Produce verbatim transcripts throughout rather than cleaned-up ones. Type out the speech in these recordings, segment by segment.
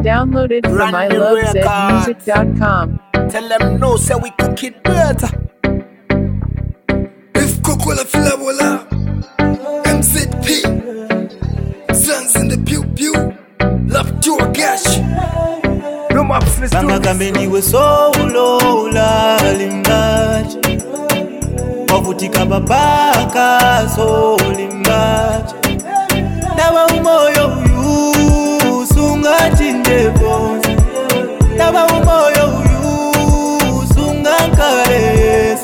Downloaded from I love zed music dot com. Tell them no, say we cook it better. If Coca-Cola Filabola, M Z P, Sons in the Pew Pew, Love to a Gash. No maps, let's do Banga this. kameni we solo la limbaji Wavutika babaka so limbaji Dawa umoyo uyu sunga chindebo Dawa umoyo uyu sunga karesu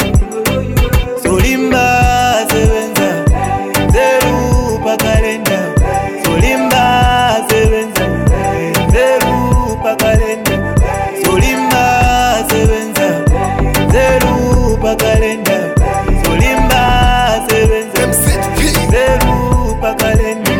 Solimba sevenza zeru pakalenda Solimba sevenza zeru pakalenda Solimba sevenza zeru pakalenda Solimba sevenza M Z P, zeru pakalenda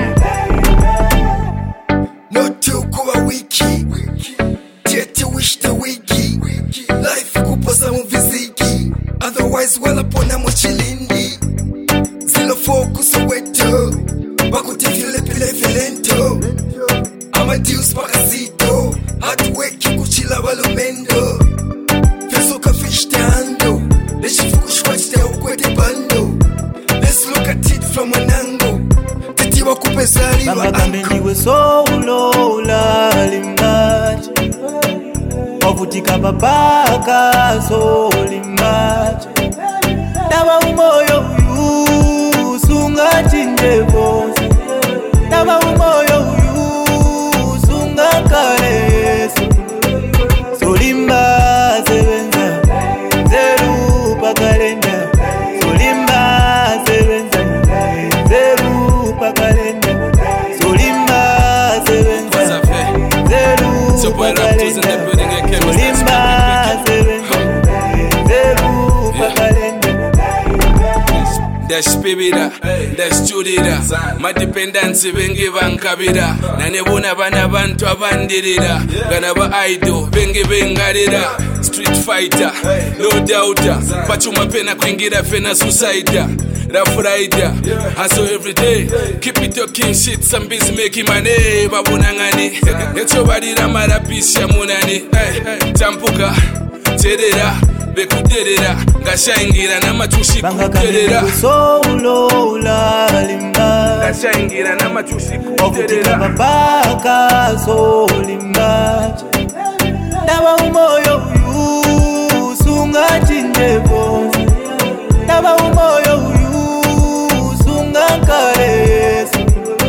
no two kuwa wiki, Tete wish the wiki, life kupasa muviziki, otherwise wala pona mochilindi, zero focus weto, bakuti vile pile vilento, ama deals pakazito, hard work kuchila balumendo, feso ka fish tando, leshifuku shwachite ukwete bando, let's look at it from an angle, titi wakupezali wa Banga kameni angle. we solo la limbaji Wavutika babaka so limbaji Dawa umoyo uyu sunga chindebo Dawa umoyo uyu sunga karesu Solimba sevenza zeru pakalenda Solimba sevenza zeru pakalenda Solimba sevenza zeru So boy rap in the pakalenda building and chemist. Solimba sevenza zeru pakalenda That's spirita, that's chudira. My dependency bengi bankabira. Nanebuna bana bantu abandirira. Gana ba idol, bengi bengarira. Street fighter, no doubter. Pachuma pena kwingira fena suicida. Rough rider, hustle every day. Keep it talking shit, some busy making money. Babunangani, let your body ramara pisha munani. Champuka, terera. Bekuderera, ngashangira n'amachushi Banga kuterera. kameni we solo la limbaji Ngashangira n'amachushi Wavutika kuterera. babaka so limbaji Dawa umoyo uyu sunga chindebo Dawa umoyo uyu sunga karesu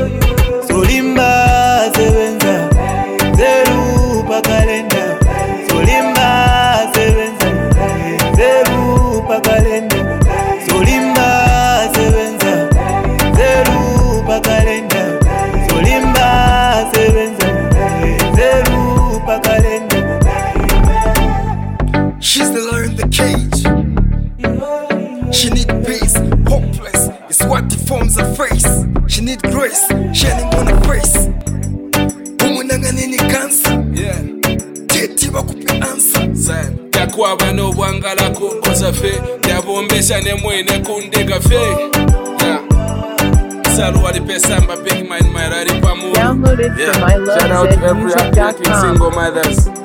Solimba sevenza zeru pakalenda Solimba sevenza zeru pakalenda Solimba sevenza zeru pakalenda Solimba sevenza zeru pakalenda She's the lion in the cage. She need peace, hopeless. It's what deforms her face. She need grace, shining on her face. Umunanga nini cancer. Yeah, Teti bakupe answer. Sam. Yakwaba n'obwangala kukoza fe. Yabombesha ne mwene kundega fe. Yeah. Saluwa di pesamba big mind my rari pamu. Downloaded Yeah. from I love Shout out zed to every music dot heartbreaking com. single mothers.